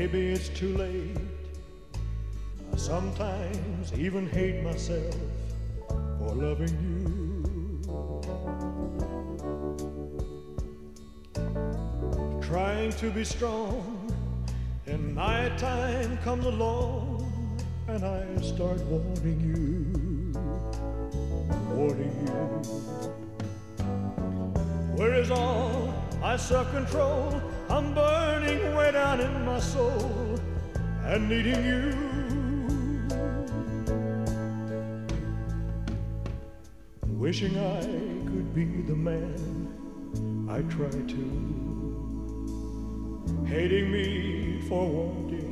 maybe it's too late. I sometimes even hate myself for loving you. Trying to be strong, and nighttime comes along, and I start wanting you, wanting you. Where is all my self-control? I'm burning way down in my soul and needing you. Wishing I could be the man I try to, hating me for wanting